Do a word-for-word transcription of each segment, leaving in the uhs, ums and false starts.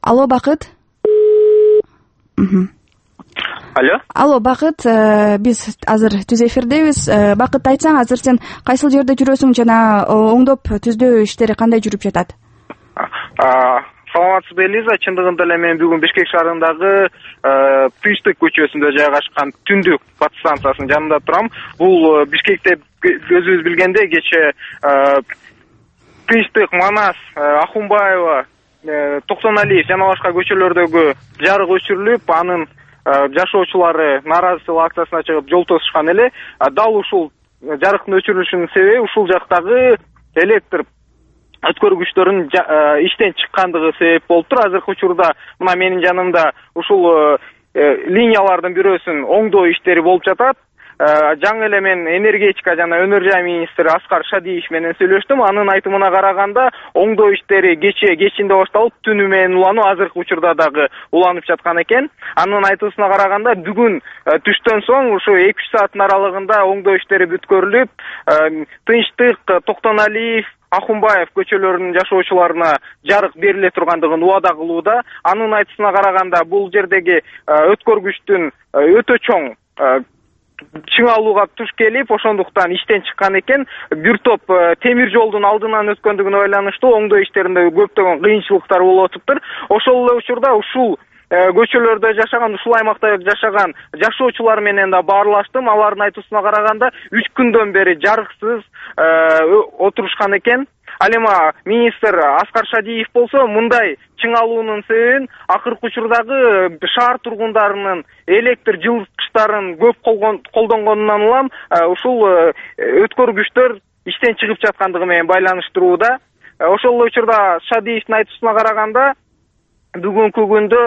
Алло, Бакыт. Алло. Алло, Бакыт, биз азыр түз эфирдебиз. Бакыт, айтсаң, азыр сен кайсыл жерде жүрөсүң жана оңдоп түздөө иштери кандай жүрүп жатат? Саламатсызбы, Элиза. Чындыгында эле мен бүгүн Бишкек шаарындагы Тынчтык көчөсүндө жайгашкан Түндүк подстанциясынын жанында турам. Бул Бишкекте өзүбүз билгендей кече Тынчтык, Манас, Ахунбаева, Токтоналиев жана башка көчөлөрдөгү жарык өчүрүлүп, анын жашоочулары нааразычылык акциясына чыгып жол тосушкан эле. Дал ушул жарыктын өчүрүлүшүнүн себеби ушул жактагы электр өткөргүчтөрүн иштен чыккандыгы себеп болуптур. Азыркы учурда мына менин жанымда ушул линиялардын бирөөсүн оңдоо иштери болуп жатат. Жаңы эле мен энергетика жана өнөр жай министри Аскар Шадиев менен сүйлөштүм. Анын айтымына караганда оңдоо иштери кече кечинде башталып, түнү менен улануу азыркы учурда дагы уланып жаткан экен. Анын айтуусуна караганда бүгүн түштөн соң ушу эки үч сааттын аралыгында оңдоо иштери бүткөрүлүп, Тынчтык, Токтоналиев, Ахунбаев көчөлөрүнүн жашоочуларына жарык бериле тургандыгын убада кылууда. Анын айтуусуна караганда бул жердеги өткөргүчтүн өтө чоң чыңалууга туш келип, ошондуктан иштен чыккан экен. Бир топ темир жолдун алдынан өткөндүгүнө байланыштуу оңдоо иштеринде көптөгөн кыйынчылыктар болуп атыптыр. Ошол эле учурда ушул көчөлөрдө жашаган, ушул аймакта жашаган жашоочулар менен да баарлаштым. Алардын айтуусуна караганда үч күндөн бери жарыксыз отурушкан экен. Ал эми министр Аскар Шадиев болсо мындай чыңалуунун себебин акыркы учурдагы шаар тургундарынын электр жылыткычтарын көп колдонгонунан улам ушул өткөргүчтөр иштен чыгып жаткандыгы менен байланыштырууда. Ошол эле учурда Шадиевдин айтуусуна караганда бүгүнкү күндө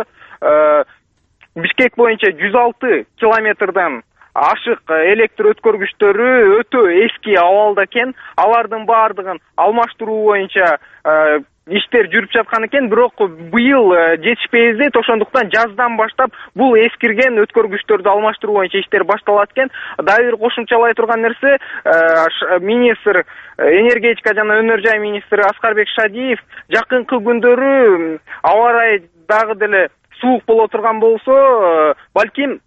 Бишкек боюнча жүз алты километрден ашык электр өткөргүчтөрү өтө эски абалда экен. Алардын баардыгын алмаштыруу боюнча иштер жүрүп жаткан экен, бирок быйыл жетишпей издейт. Ошондуктан жаздан баштап бул эскирген өткөргүчтөрдү алмаштыруу боюнча иштер башталат экен. Дагы бир кошумчалай турган нерсе, министр энергетика жана өнөр жай министри Аскарбек Шадиев жакынкы күндөрү аба ырайы дагы деле суук боло турган болсо, балким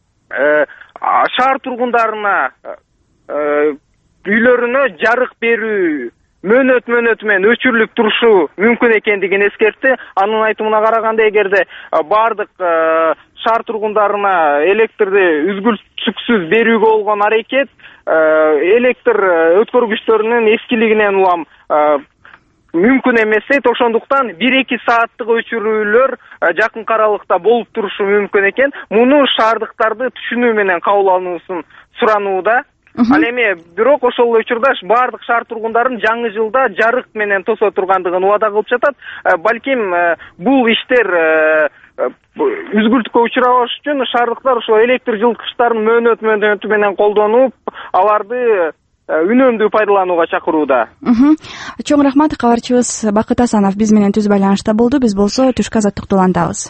шаар тургундарына үйлөрүнө жарык берүү мөөнөт мөөнөт менен өчүрүлүп турушу мүмкүн экендигин эскертти. Анын айтымына караганда, эгерде бардык шаар тургундарына электрди үзгүлтүксүз берүүгө болгон аракет электр өткөргүчтөрүнүн эскилигинен улам мүмкүн эмес дейт. Ошондуктан бир эки сааттык өчүрүүлөр жакынкы аралыкта болуп турушу мүмкүн экен. Муну шаардыктарды түшүнүү менен кабыл алуусун суранууда. Ал эми бирок ошол учурда бардык шаар тургундарын жаңы жылда жарык менен тосо тургандыгын убада кылып жатат. Балким бул иштер үзгүлтүккө учурабаш үчүн шаардыктар ошо электр жылыткычтарын мөөнөт мөөнөтү менен колдонуп, аларды үнөмдүү пайдаланууга чакырууда. Чоң рахмат. Кабарчыбыз Бакыт Асанов биз менен түз байланышта болду. Биз болсо түшкү азаттыкты улантабыз.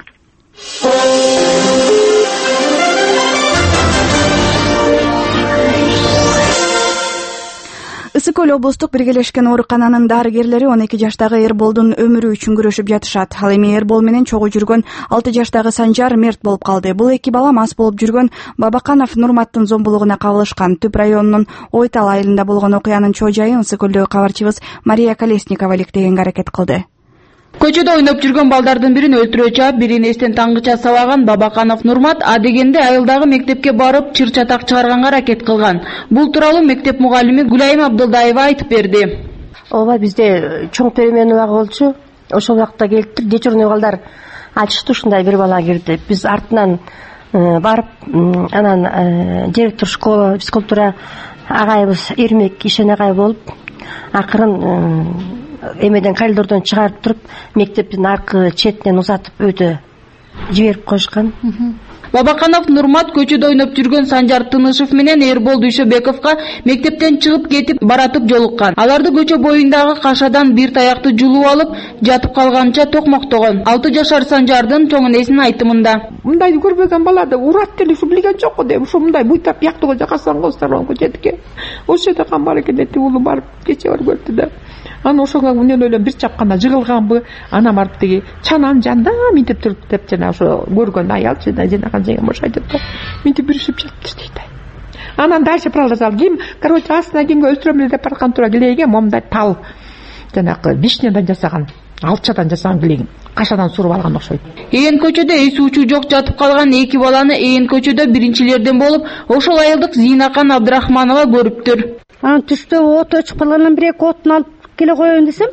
Ысык Көл облустук биргелешкен оорукананын дарыгерлери он эки жаштагы Эрболдун өмүрү үчүн күрөшүп жатышат. Ал эми Эрбол менен чогуу жүргөн алты жаштагы Санжар мерт болуп калды. Бул эки бала мас болуп жүргөн Бабаканов Нурматтын зомбулугуна кабылышкан. Түп районунун Ойтал айылында болгон окуянын чоо жайын Ысык Көлдөгү кабарчыбыз Мария Колесникова иликтегенге аракет кылды. Көчөдө ойноп жүргөн балдардын бирин өлтүрө чаап, бирин эстен таңгыча сабаган Бабаканов Нурмат адегенде айылдагы мектепке барып чыр чатак чыгарганга аракет кылган. Бул тууралуу мектеп мугалими Гүлайым Абдылдаева айтып берди. Ооба, бизде чоң перемен убагы болчу. Ошол убакта келиптир, дежурный балдар ачышты, ушундай бир бала кирди. Биз артынан барып, анан директор школа, физкультура агайыбыз Эрмек Ишен агай болуп, акырын эмеден коридордон чыгарып туруп, мектептин аркы четинен узатып өтө жиберип коюшкан. Бабаканов Нурмат көчөдө ойноп жүргөн Санжар Тынышев менен Эрбол Дүйшөбековго мектептен чыгып кетип баратып жолуккан. Аларды көчө боюндагы кашадан бир таякты жулуп алып, жатып калганча токмоктогон. алты жашар Санжардын чоң энесинин айтымында. Мындай көрбөгөн балады урат деле ушу билген жок го деп, ушу мындай буйтап бияктыгы жакасан козторгон көчөдүкө. Ошол жерде кан бар экен деп улу барып кече бар көрдү да. Аны ошого мен ойлойм бир чапканда жыгылганбы, ана барып тиги чананын жанында минтип туруп деп жана ошо көргөн аялчы да жанаган жеңем ошо айтат да. Минтип бүрүшүп жатты дейт. Анан дальше продолжал. Ким, короче, астына кимге өлтүрөм эле деп барган тура килейге момундай тал жанагы вишнядан жасаган, алчадан жасаган килейгин кашадан суруп алган окшойт. Ээн көчөдө эс учуу жок жатып калган эки баланы Ээн көчөдө биринчилерден болуп, ошол айылдык Зинакан Абдрахманова көрүптүр. Анан түштө от өчүп калгандан бир эки отун алып келе коеюн десем,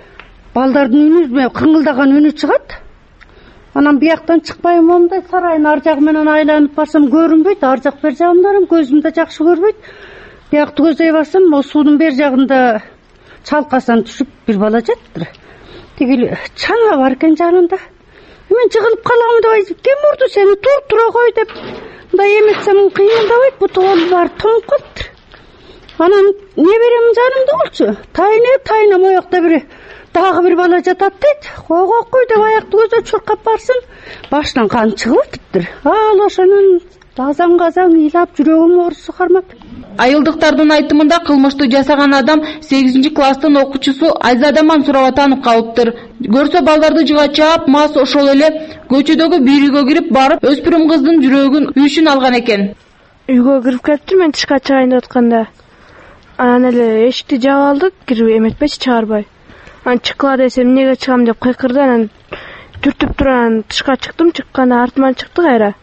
балдардын үнү, кыңылдаган үнү чыгат. Анан бияктан чыкпайм, момундай сарайдын ар жагы менен айланып барсам көрүнбөйт, ар жак бер жагымдарым көзүмдө жакшы көрбөйт. Биякты көздөй барсам, могу суунун бер жагында чалкасынан түшүп бир бала жатыр. Тиги чана бар экен жанында. Мен жыгылып каламын деп, ким урду сени, тур тура кой деп. Мындай эметсем кыймылдабайт, буту бар тоңуп калыптыр. Анан не берем жанымды болчу? Тайне, тайна моякта бир дагы бир бала жатат дейт. Койгой кой деп аякты көзө чуркап барсын, башынан кан чыгып атыптыр. Ал ошонун азан-казан ыйлап жүрөгүм оорусу кармап. Айылдыктардын айтымында кылмышты жасаган адам сегизинчи класстын окуучусу Айзада Мансурова танып калыптыр. Көрсө балдарды жыга чаап, мас ошол эле көчөдөгү бир үйгө кирип барып, өспүрүм кыздын жүрөгүн үйшүн алган экен. Үйгө кирип кетиптир, мен тышка чыгайын деп атканда. Анан эле эшикти жаап алдык, кирип эметпечи чыгарбай. Анан чыккыла десем, эмнеге чыгам деп кыйкырды. Анан түртүп туруп анан тышка чыктым, чыкканда артыман чыкты кайра.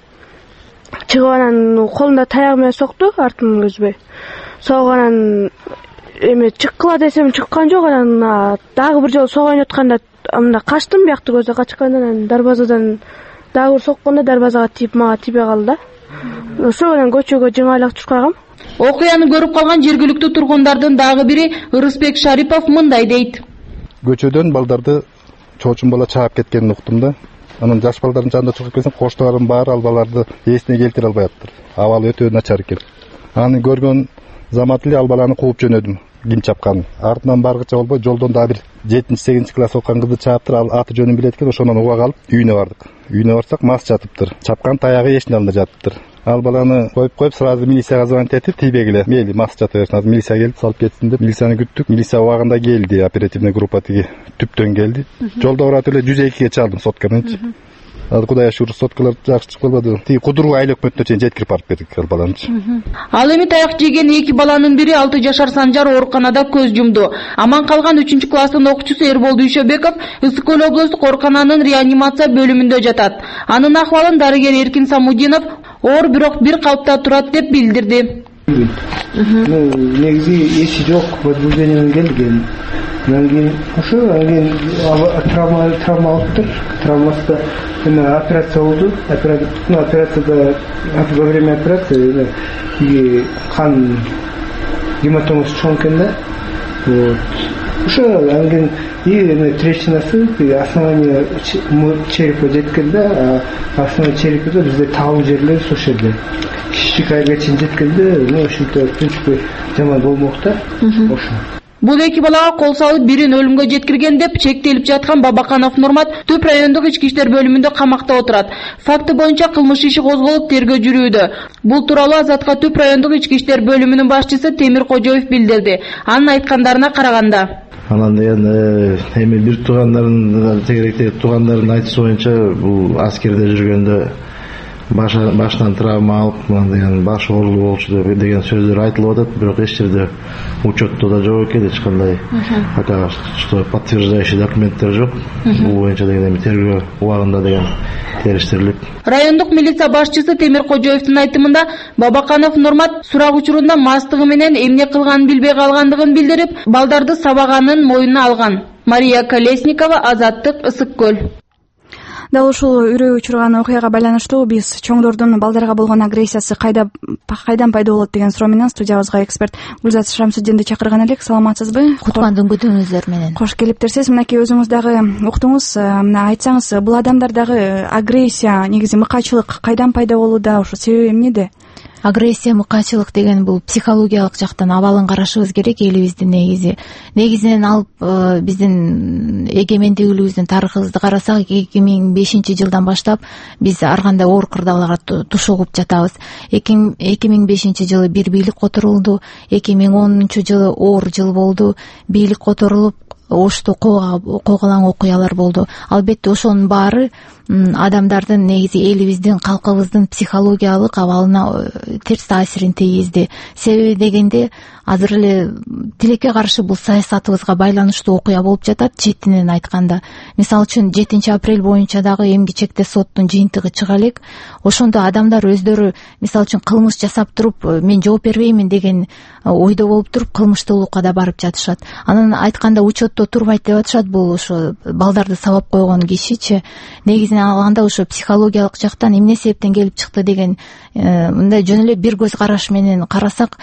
Чыгып анан колунда таягы менен сокту, артыман көзбөй. Согуп анан эме чыккыла десем чыккан жок. Анан дагы бир жолу согайын атканда мында качтым, биякты көзгө качканда анан дарбазадан дагы бир соккондо дарбазага тийип мага тийбей калды да. Ошо менен көчөгө жыңайлап туруп калгам. Окуяны көрүп калган жергиликтүү тургундардын дагы бири Ырысбек Шарипов мындай дейт. Көчөдөн балдарды чоочун бала чаап кеткенин уктум да. Анан жаш балдардын жанында чыгып келсем, коштолордун баары ал балдарды эсине келтире албай атыптыр. Абалы өтө начар экен. Аны көргөн замат эле ал баланы кууп жөнөдүм, ким чапканын. Артынан баргыча болбой, жолдон дагы бир жетинчи сегизинчи класс окуган кызды чааптыр, ал аты жөнүн билет экен, ошондон уга калып үйүнө бардык. Үйүнө барсак, мас жатыптыр. Чапкан таягы эшиктин алдында жатыптыр. Ал баланы коюп коюп, сразу милицияга звонить этип, тийбегиле. Мейли, мас жата берсин, азыр милиция келип салып кетсин деп, милицияны күттүк. Милиция убагында келди, оперативный группа тиги түптөн келди. Жолдо барат эле жүз экиге чалдым сотканычы. Ал Кудайга шүгүр, соткалар жакшы чыгып калбады. Тиги кудурга айлык мөттө чейин жеткирип барып бердик ал баланычы. Ал эми таяк жеген эки баланын бири алты жашар Санжар ооруканада көз жумду. Аман калган үчүнчү класстын окуучусу Эрбол Дүйшөбеков Ысык Көл облустук оорукананын реанимация бөлүмүндө жатат. Анын акыбалын дарыгер Эркин Самудинов оор бирок бир калыпта турат деп билдирди. Негизи эси жок, возбуждение менен келген. Анан ошо анан травма травма алыптыр. Травмасында эме операция болду. Операция, ну, операцияда во время операции и кан гематомасы чоң экен да. Вот. Ошо анан и эме трещинасы основание черепа жеткен да, основание черепада бизде табыл жерлер ошол жерде. Кичик айга чейин жеткенде, ну, ошентип, в принципе, жаман болмок да. Ошо. Бул эки балага кол салып бирин өлүмгө жеткирген деп чектелип жаткан Бабаканов Нурмат Түп райондук ички иштер бөлүмүндө камакта отурат. Факты боюнча кылмыш иши козголуп тергөө жүрүүдө. Бул тууралуу Азатка Түп райондук ички иштер бөлүмүнүн башчысы Темир Кожоев билдирди. Анын айткандарына караганда, анан деген эми бир туугандарын тегеректеги туугандардын айтышы боюнча бул аскерде жүргөндө башынан травма алып, деген баш оорулуу болчу деген сөздөр айтылып атат, бирок эч жерде учетто да жок экен, эч кандай пока что подтверждающий документтер жок. Бул боюнча деген эми тергөө убагында деген териштирилип. Райондук милиция башчысы Темир Кожоевдин айтымында Бабаканов Нурмат сурак учурунда мастыгы менен эмне кылганын билбей калгандыгын билдирип, балдарды сабаганын моюнуна алган. Мария Колесникова, Азаттык, Ысык Көл. Дал ушул үрөө учурган окуяга байланыштуу биз чоңдордун балдарга болгон агрессиясы кайда кайдан пайда болот деген суроо менен студиябызга эксперт Гүлзат Шамсуддинди чакырган элек. Саламатсызбы? Кутмандуу күнүңүздөр менен. Кош келиптерсиз. Мынакей өзүңүз дагы уктуңуз. Мына айтсаңыз, бул адамдардагы агрессия, негизи мыкаачылык кайдан пайда болууда, ошо себеби эмнеде? Агрессия, мыкаачылык деген бул психологиялык жактан абалын карашыбыз керек. Элибиздин негизи негизинен алып биздин эгемендүүлүгүбүздүн тарыхыбызды карасак, эки миң бешинчи жылдан баштап биз ар кандай оор кырдаалга тушугуп жатабыз. эки миң бешинчи жылы бир бийлик которулду. эки миң онунчу жылы оор жыл болду. Бийлик которулуп, Ошто койгулаң окуялар болду. Албетте ошонун баары адамдардын, негизи элибиздин, калкыбыздын психологиялык абалына терс таасирин тийгизди. Себеби дегенде азыр эле тилекке каршы бул саясатыбызга байланыштуу окуя болуп жатат. Четинен айтканда, мисалы үчүн жетинчи апрель боюнча дагы эмгичекте соттун жыйынтыгы чыга элек. Ошондо адамдар өздөрү, мисалы үчүн, кылмыш жасап туруп, мен жооп бербеймин деген ойдо болуп туруп, кылмыштуулукка да барып жатышат. Анан айтканда учетто турбайт деп атышат. Бул ошо балдарды сабап койгон кишичи негизинен алганда ошо психологиялык жактан эмне себептен келип чыкты деген мындай жөн эле бир көз караш менен карасак,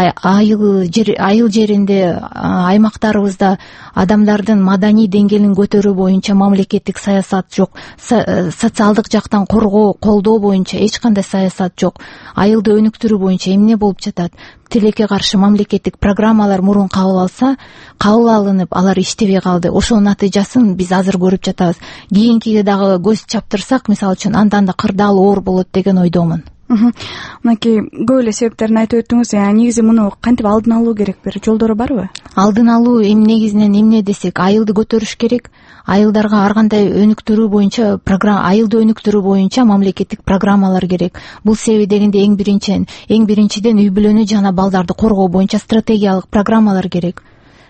айыл жер айыл жеринде, аймактарыбызда адамдардын маданий деңгээлин көтөрүү боюнча мамлекеттик саясат жок. Социалдык жактан коргоо, колдоо боюнча эч кандай саясат жок. Айылды өнүктүрүү боюнча эмне болуп жатат? Тилекке каршы мамлекеттик программалар мурун кабыл алса, кабыл алынып, алар иштебей калды. Ошонун натыйжасын биз азыр көрүп жатабыз. Кийинкиге дагы көз чаптырсак, мисалы үчүн, андан да кырдаал оор болот деген ойдомун. Мынакей көп эле себептерин айтып өттүңүз. Негизи муну кантип алдын алуу керек? Бир жолдору барбы? Алдын алуу эми негизинен эмне десек, айылды көтөрүш керек. Айылдарга ар кандай өнүктүрүү боюнча программа, айылды өнүктүрүү боюнча мамлекеттик программалар керек. Бул себеби дегенде эң биринчиден, эң биринчиден үй бүлөнү жана балдарды коргоо боюнча стратегиялык программалар керек.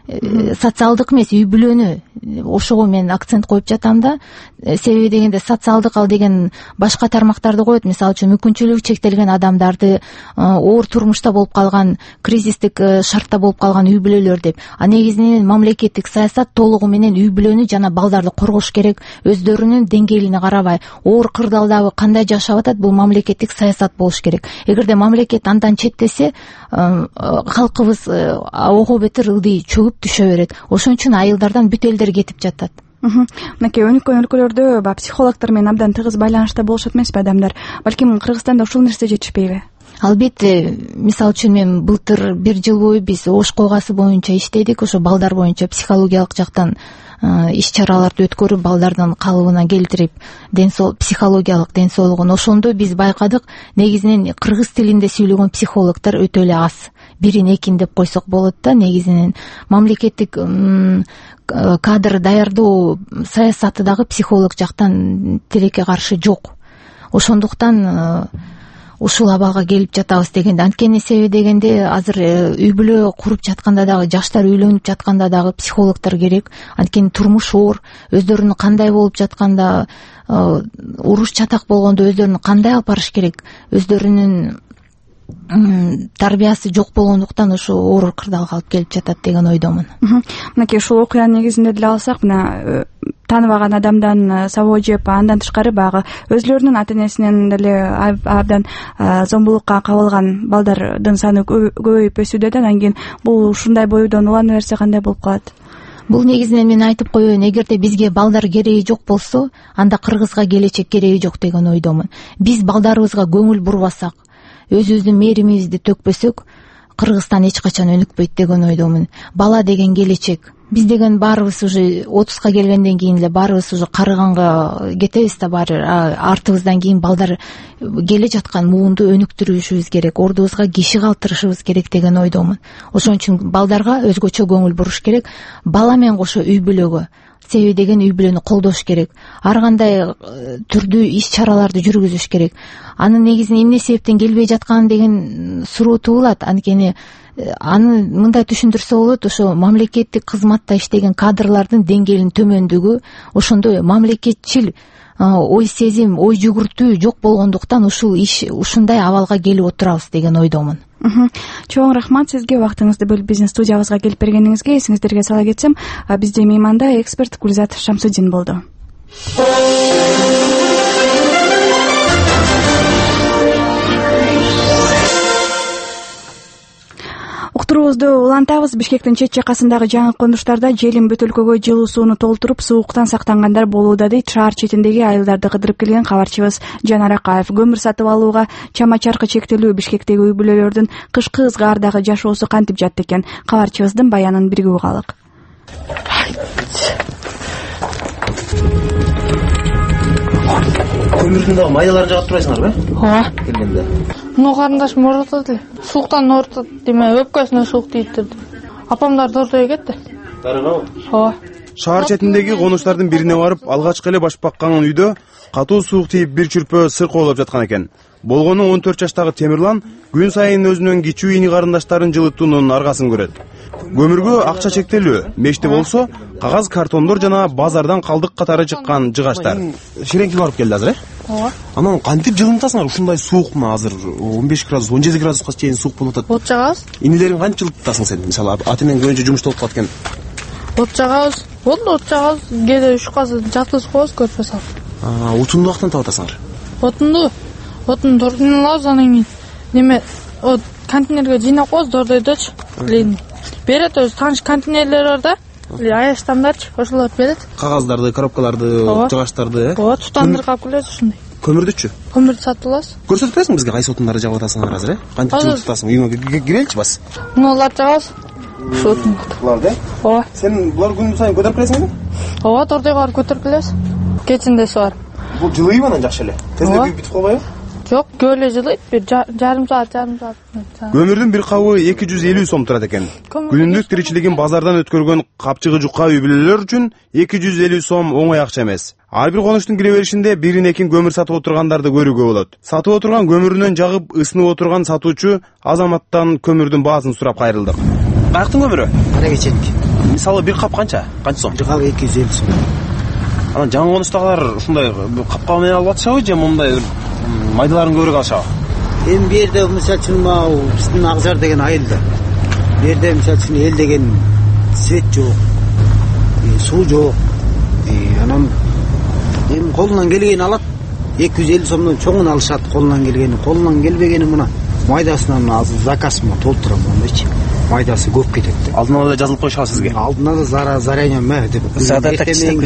Социалдык эмес, үй бүлөнү, ошого мен акцент коюп жатам да. Себеби дегенде социалдык ал деген башка тармактарды коет. Мисалы үчүн, мүмкүнчүлүгү чектелген адамдарды, оор турмушта болуп калган, кризистик шартта болуп калган үй бүлөлөр деп. А негизинен мамлекеттик саясат толугу менен үй бүлөнү жана балдарды коргош керек. Өздөрүнүн деңгээлине карабай, оор кырдаалдагы кандай жашап атат, бул мамлекеттик саясат болуш керек. Эгерде мамлекет андан четтесе, калкыбыз ого бетер ылдый чөгүп түшө берет. Ошон үчүн айылдардан бүт элдер кетип жатат. Мынакей өнүккөн өлкөлөрдө ба психологдор менен абдан тыгыз байланышта болушат эмеспи адамдар? Балким Кыргызстанда ушул нерсе жетишпейби? Албетте, мисалы үчүн мен былтыр бир жыл бою биз Ош койгасы боюнча иштедик. Ошо балдар боюнча психологиялык жактан иш чараларды өткөрүп, балдардын калыбына келтирип, психологиялык ден соолугун. Ошондо биз байкадык, негизинен кыргыз тилинде сүйлөгөн психологдор өтө эле аз. Бирин экин деп койсок болот да. Негизинен мамлекеттик кадр даярдоо саясаты дагы психолог жактан тилекке каршы жок. Ошондуктан ушул абалга келип жатабыз дегенде. Анткени себеби дегенде азыр үй бүлө куруп жатканда дагы, жаштар үйлөнүп жатканда дагы психологдор керек. Анткени турмуш оор, өздөрүнүн кандай болуп жатканда, уруш чатак болгондо өздөрүн кандай алып барыш керек, өздөрүнүн тарбиясы жок болгондуктан ошо оор кырдаалга алып келип жатат деген ойдомун. Мынакей ушул окуянын негизинде деле алсак, мына тааныбаган адамдан сабоо жеп, андан тышкары багы өзлөрүнүн ата энесинен деле абдан зомбулукка кабылган балдардын саны көбөйүп өсүүдө да. Андан кийин бул ушундай боюдон улана берсе кандай болуп калат? Бул негизинен мен айтып коеюн, эгерде бизге балдар кереги жок болсо, анда Кыргызга келечек кереги жок деген ойдомун. Биз балдарыбызга көңүл бурбасак, өзүбүздүн мээримибизди төкпөсөк, Кыргызстан эч качан өнүкпөйт деген ойдомун. Бала деген келечек. Биз деген баарыбыз уже отузга келгенден кийин эле баарыбыз уже карыганга кетебиз да, баары артыбыздан кийин балдар келе жаткан муунду өнүктүрүшүбүз керек, ордубузга киши калтырышыбыз керек деген ойдомун. Ошон үчүн балдарга өзгөчө көңүл буруш керек, бала менен кошо үй бүлөгө. Себеби деген үй бүлөнү колдош керек. Ар кандай түрдүү иш чараларды жүргүзүш керек. Анын негизинен эмне себептен келбей жаткан деген суроо туулат. Анткени аны мындай түшүндүрсө болот, ошо мамлекеттик кызматта иштеген кадрлардын деңгээлинин төмөндүгү, ошондой мамлекетчил ой сезим, ой жүгүртүү жок болгондуктан ушул иш ушундай абалга келип отурабыз деген ойдомун. Чоң рахмат сизге, убактыңызды бөлүп биздин студиябызга келип бергениңизге. Эсиңиздерге сала кетсем, бизде мейманда эксперт Гүлзат Шамсуддин болду. Кабарыбызды улантабыз. Бишкектин чет жакасындагы жаңы конуштарда желим бөтөлкөгө жылуу сууну толтуруп сууктан сактангандар болууда дейт шаар четиндеги айылдарды кыдырып келген кабарчыбыз Жанар Акаев. Көмүр сатып алууга чама чаркы чектелүү Бишкектеги үй бүлөлөрдүн кышкы ызгаардагы жашоосу кантип жатты экен? Кабарчыбыздын баянын бирге угайлык. Көмүрдүн дагы майдаларын жагып турасыңарбы? Ооба. Келгенде. Муну карындашым оорутат эле. Сууктан оорутат, деме өпкөсүнө суук тийип турду. Апамдар дордой кетти. Дарыгабы? Ооба. Шаар четиндеги конуштардын бирине барып, алгачкы эле баш баккан үйдө катуу суук тийип бир чүрпө сыр коолоп жаткан экен. Болгону он төрт жаштагы Темирлан күн сайын өзүнүн кичүү ини карындаштарын жылытуунун аргасын көрөт. Көмүргө акча чектелүү, мешти болсо кагаз картондор жана базардан калдык катары чыккан жыгачтар. Ширеңки барып келди азыр, э? Ооба. Анан кантип жылытасыңар? Ушундай суук мына азыр он беш градус, он жети градуска чейин суук болуп атат. От жагабыз. Инилерин кантип жылытасың сен? Мисалы, аты менен көбүнчө жумушта болуп калат экен. От жагабыз. Болду, от жагабыз. Кээде үч казы жаткызып коебуз көрпө салып. А, отунду кактан таап атасыңар? Отунду, отун дордун алабыз, анан кийин неме, от контейнерге жыйнап коебуз, дордойдочу. Берет өзү тааныш контейнерлер бар да. Аяштамдарчы, ошолор берет. Кагаздарды, коробкаларды, жыгачтарды, э? Ооба, тутандырып алып келебиз ушундай. Көмүрдүчү? Көмүрдү сатып алабыз. Көрсөтүп бересиң бизге кайсы отундарды жагып атасыңар азыр, э? Кантип жагып атасың? Үйүңө киреличи бас. Мунуларды жагабыз. Ушул отун. Буларды? Ооба. Сен булар күн сайын көтөрүп келесиңби? Ооба, дордойго барып көтөрүп келебиз. Кечинде бар. Бул жылыйбы анан жакшы эле? Тезде күйүп бүтүп калбайбы? Жок, көп эле жылыйт. Бир жарым саат, жарым саат. Көмүрдүн бир кабы эки жүз элүү сом турат экен. Күнүндүк тиричилигин базардан өткөргөн капчыгы жукка үй бүлөлөр үчүн эки жүз элүү сом оңой акча эмес. Ар бир конуштун кире беришинде бирин экин көмүр сатып отургандарды көрүүгө болот. Сатып отурган көмүрүнөн жагып ысынып отурган сатуучу Азаматтан көмүрдүн баасын сурап кайрылдык. Каяктын көмүрү? Кара кеченики. Мисалы бир кап канча? Канча сом? Бир кап эки жүз элүү сом. Анан жаңы конуштагылар ушундай капка менен алып атышабы же мындай майдаларын көбүрөөк алышабы? Эми бу жерде мисалы үчүн могу биздин Акжар деген айылда. Бу жерде мисалы үчүн эл деген свет жок, суу жок. Анан эми колунан келгени алат. эки жүз элүү сомдон чоңун алышат колунан келгени. Колунан келбегени мына майдасынан азыр заказ мына толтурам мондойчу. Майдасы көп кетет. Алдын ала жазылып койшабы сизге? Алдын ала заранее ме деп. Эртең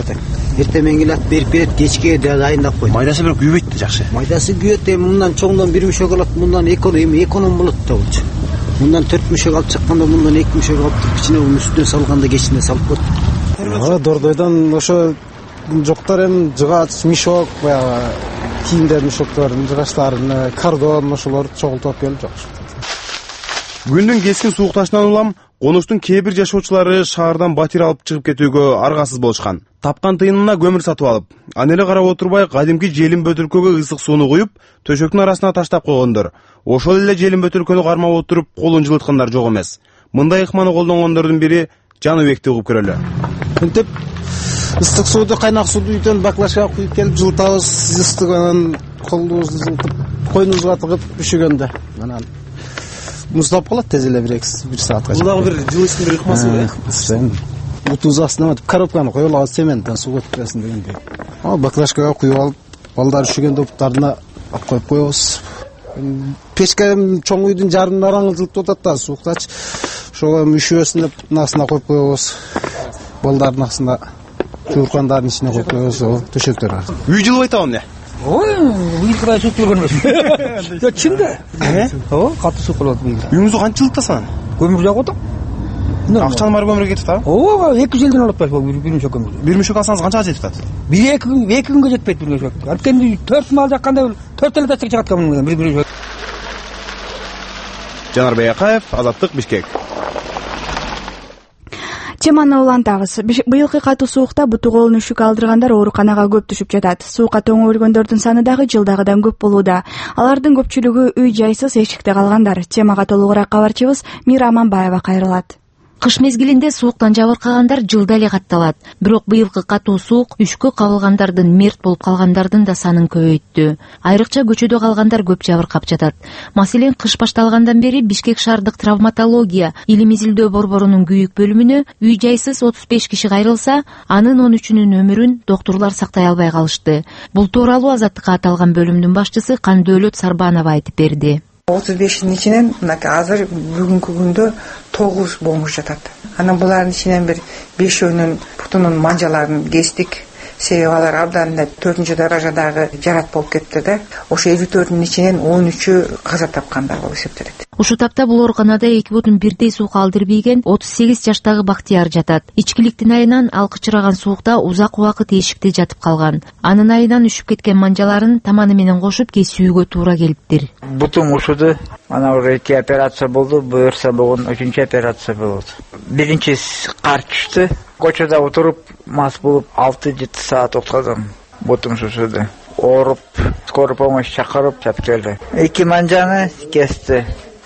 менен келет, берип берет, кечке дайындап койду. Майдасы бирок күйбөйт да жакшы. Майдасы күйөт, эми мындан чоңдон бир мүшөк алат, мындан эми эконом болот да болчу. Мындан төрт мүшөк алып чыкканда мындан эки мүшөк алып туруп кичине унун үстүнө салганда кечине салып коет. Ага, дордойдон ошо жоктор эми жыгач, мешок, баягы кийимдер мешокторун, жыгачларын, кардон ошолорду чогултуп келип жакшы. Күндүн кескин суукташынан улам конуштун кээ бир жашоочулары шаардан батир алып чыгып кетүүгө аргасыз болушкан. Тапкан тыйынына көмүр сатып алып, аны эле карап отурбай кадимки желим бөтөлкөгө ысык сууну куюп, төшөктүн арасына таштап койгондор. Ошол эле желим бөтөлкөнү кармап отуруп колун жылыткандар жок эмес. Мындай ыкманы колдонгондордун бири Жаныбекти угуп көрөлү. Мынтип ысык сууду, кайнак сууду үйдөн баклашка куюп келип жылытабыз, ыстык анан колубузду жылытып, койнубузга тыгып үшүгөндө. Анан муздап калат тез эле бир саатка. Бул дагы бир жылыштын бир ыкмасы э. Утуз астына атып коробканы коюп алабыз, цементтен суу кетип берсин дегендей. Ал баклашкага куюп алып, балдар үшүгөндө буттарына алып коюп коебуз. Печке чоң үйдүн жарымын араңы жылытып атат да, сууктач. Ошого үшүбөсүн деп насына коюп коебуз. Балдардын астына жууркандардын ичине коюп коебуз, төшөктөр бар. Үй жылыбайт абы эмне? Ой, үйдү суук көргөнбүз. Жок, чында. Ооба, катуу суук болот үйдө. Үйүңүздү канча жылытасың? Көмүр жагып атам. Акчаны бар көмүргө кетип атабы? Ооба, эки жүз элүүдөн алып бул бир мүшөк көмүр. Бир мүшөк алсаңыз канчага жетип атат? Бир эки күн, эки күнгө жетпейт бир мүшөк. Анткени төрт мал жакканда төрт эле тачак чыгат көмүрдөн бир мүшөк. Жанар Акаев, Азаттык, Бишкек. Теманы улантабыз. Быйылкы катуу суукта буту колун үшүк алдыргандар ооруканага көп түшүп жатат. Суукка тоңо өлгөндөрдүн саны дагы жылдагыдан көп болууда. Алардын көпчүлүгү үй жайсыз, эшикте калгандар. Темага толугураак кабарчыбыз Мира Аманбаева кайрылат. Кыш мезгилинде сууктан жабыркагандар жылда эле катталат. Бирок быйылкы катуу суук үшкө кабылгандардын, мерт болуп калгандардын да санын көбөйттү. Айрыкча көчөдө калгандар көп жабыркап жатат. Маселен, кыш башталгандан бери Бишкек шаардык травматология илим изилдөө борборунун күйүк бөлүмүнө үй жайсыз отуз беш киши кайрылса, анын он үчүнүн өмүрүн доктурлар сактай албай калышты. Бул тууралуу Азаттыкка аталган бөлүмдүн башчысы Кандөлөт Сарбанова айтып берди. отуз бештин ичинен мынакей азыр бүгүнкү күндө тогуз бомж жатат. Анан булардын ичинен бир бешөөнүн бутунун манжаларын кестик. Себеби алар абдан төртүнчү даражадагы жарат болуп кетти да. Ошо элүү төртүнүн ичинен он үчү каза тапкандар болуп эсептелет. Ушул тапта бул ооруканада эки бутун бирдей суу калдырып ийген отуз сегиз жаштагы Бактияр жатат. Ичкиликтин айынан ал кычыраган суукта узак убакыт эшикте жатып калган. Анын айынан үшүп кеткен манжаларын таманы менен кошуп кесүүгө туура келиптир. Бутум ушуду, ана уже эки операция болду, буюрса бүгүн үчүнчү операция болот. Биринчи кар түштү. Кочода отуруп, мас болуп алты жети саат отурдум. Бутум шушуду. Ооруп, скорый помощь чакырып, чап келди. Эки манжаны кести.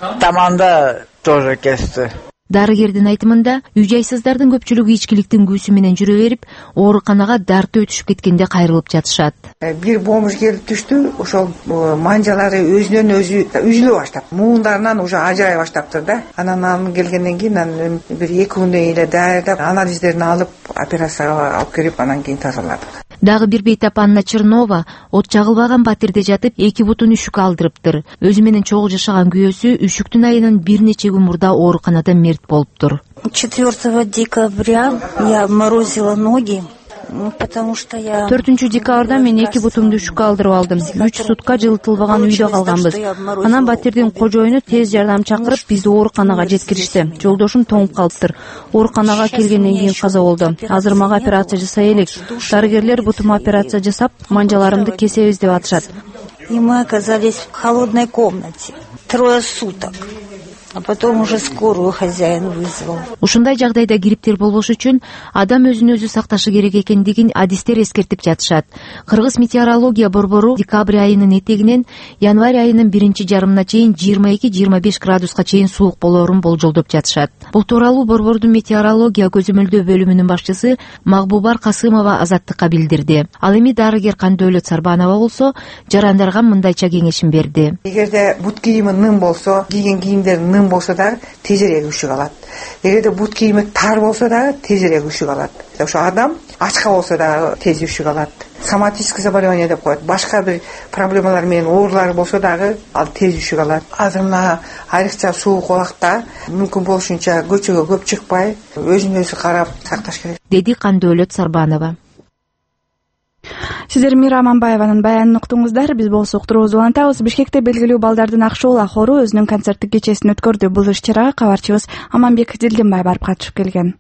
Таманда тоже кести. Дарыгердин айтымында, үй-жайсыздардын көпчүлүгү ичкиликтин күүсү менен жүрө берип, ооруканага дарты өтүшүп кеткенде кайрылып жатышат. Бир бомж келип түштү, ошол манжалары өзүнөн өзү үзүлө баштап, муундарынан уже ажырай баштаптыр да. Анан анын келгенден кийин анан бир эки күндөн эле даярдап, анализдерин алып, операцияга алып кирип, анан кийин тазаладык. Дагы бир бейтап Анна Чернова от жагылбаган батирде жатып, эки бутун үшүк алдырыптыр. Өзү менен чогуу жашаган күйөөсү үшүктүн айынан бир нече күн мурда ооруканада мерт болуптур. четвёртого декабря я морозила ноги. Потому что я төртүнчү декабрда мен эки бутумду үшүккө алдырып алдым. үч сутка жылытылбаган үйдө калганбыз. Анан батирдин кожоюну тез жардам чакырып, бизди ооруканага жеткиришти. Жолдошум тоңуп калыптыр. Ооруканага келгенден кийин каза болду. Азыр мага операция жасай элек. Дарыгерлер бутума операция жасап, манжаларымды кесебиз деп атышат. И мы оказались в холодной комнате трое суток. А потом уже скорую хозяин вызвал. Ушундай жагдайда кириптер болбош үчүн адам өзүн өзү сакташы керек экендигин адистер эскертип жатышат. Кыргыз метеорология борбору декабрь айынын этегинен январь айынын биринчи жарымына чейин жыйырма эки жыйырма беш градуска чейин суук болоорун болжолдоп жатышат. Бул тууралуу борбордун метеорология көзөмөлдөө бөлүмүнүн башчысы Магбубар Касымова Азаттыкка билдирди. Ал эми дарыгер Кандөлөт Сарбанова болсо жарандарга мындайча кеңешин берди. Эгерде бут кийими ным болсо, кийген кийимдер ным болсо да тезирээк үшүк алат. Эгерде бут кийими тар болсо да тезирээк үшүк алат. Ошо адам ачка болсо да тез үшүк алат. Соматическое заболевание деп коет. Башка бир проблемалар менен оорулар болсо дагы ал тез үшүк алат. Азыр мына айрыкча суук убакта мүмкүн болушунча көчөгө көп чыкпай, өзүн өзү карап сакташ керек, деди Кандөлөт Сарбанова. Сиздер Мира Аманбаеванын баянын уктуңуздар. Биз болсо уктуруубузду улантабыз. Бишкекте белгилүү балдардын ак шоула хору өзүнүн концерттик кечесин өткөрдү. Бул иш-чарага кабарчыбыз Аманбек Дилдинбай барып катышып келген.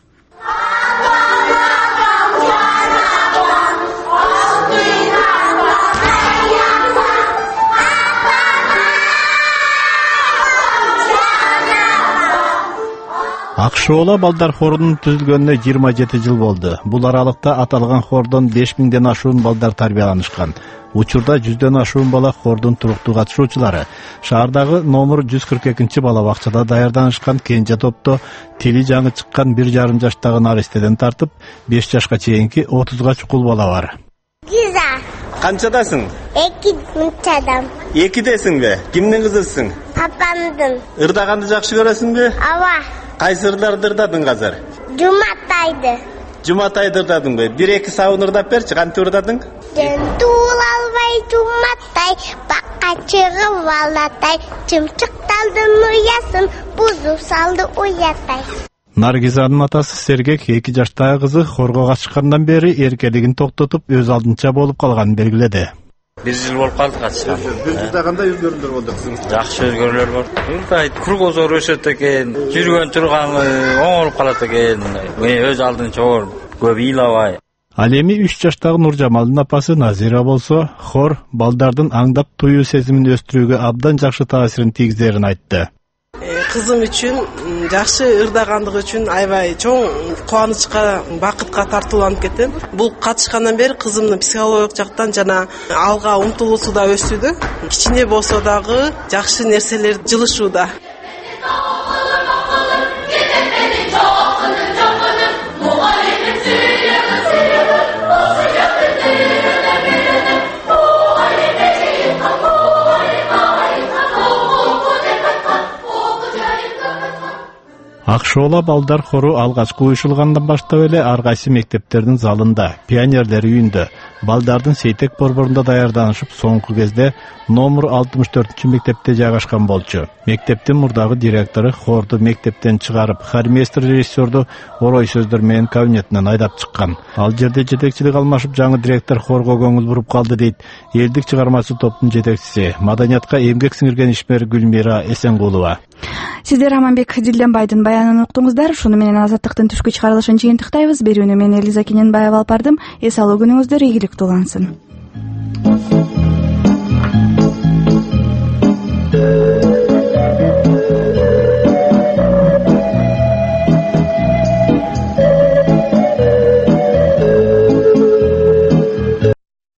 Ак шоола балдар хорунун түзүлгөнүнө жыйырма жети жыл болду. Бул аралыкта аталган хордон беш миңден ашуун балдар тарбияланышкан. Учурда жүздөн ашуун бала хордун туруктуу катышуучулары. Шаардагы номер жүз кырк экинчи бала бакчада даярданышкан кенже топто тили жаңы чыккан бир жарым жаштагы наристеден тартып, беш жашка чейинки отузга чукул бала бар. Гиза. Канчадасың? Эки мынчадам. Экидесиңби? Кимдин кызысың? Папамдын. Ырдаганды жакшы көрөсүңбү? Ооба. Кайсы ырдарды ырдадың азыр? Жуматайды. Жуматайды ырдадыңбы? Бир эки сабын ырдап берчи, кантип ырдадың? Тул албай жуматай, бакка чыгып алатай, чымчыкталдын уясын, бузуп салды уятай. Наргизанын атасы Сергек эки жаштагы кызы хорго катышкандан бери эркелигин токтотуп, өз алдынча болуп калганын белгиледи. Бир жыл болуп калды катышкан. Бир жылда кандай өзгөрүүлөр болду кызым? Жакшы өзгөрүүлөр болду. Ырдайт, кругозор өсөт экен, жүргөн турганы оңолуп калат экен. Мен өз алдынча оор, көп ыйлабай. Ал эми үч жаштагы Нуржамалдын апасы Назира болсо, хор балдардын аңдап туюу сезимин өстүрүүгө абдан жакшы таасирин тийгизерин айтты. Кызым үчүн жакшы ырдагандыгы үчүн аябай чоң кубанычка, бакытка тартууланып кеттим. Бул катышкандан бери кызымдын психологиялык жактан жана алга умтулуусу да өсүүдө. Кичине болсо дагы жакшы нерселер жылышууда. ак шоола балдар хору алгачкы уюшулгандан баштап эле ар кайсы мектептердин залында, пионерлер үйүндө, балдардын сейтек борборунда даярданышып, соңку кезде номер алтымыш төртүнчү мектепте жайгашкан болчу. Мектептин мурдагы директору хорду мектептен чыгарып, хормейстер режиссерду орой сөздөр менен кабинетинен айдап чыккан. Ал жерде жетекчилик алмашып, жаңы директор хорго көңүл буруп калды дейт элдик чыгармачы топтун жетекчиси, маданиятка эмгек сиңирген ишмер Гүлмира Эсенгулова. Сиздер Аманбек Дилденбайдын баянын уктуңуздар. Шуну менен Азаттыктын түшкү чыгарылышын жыйынтыктайбыз. Берүүнү мен Элиза Кененбаева алып бардым. Эс алуу күнүңүздөр ийгиликтүү улансын.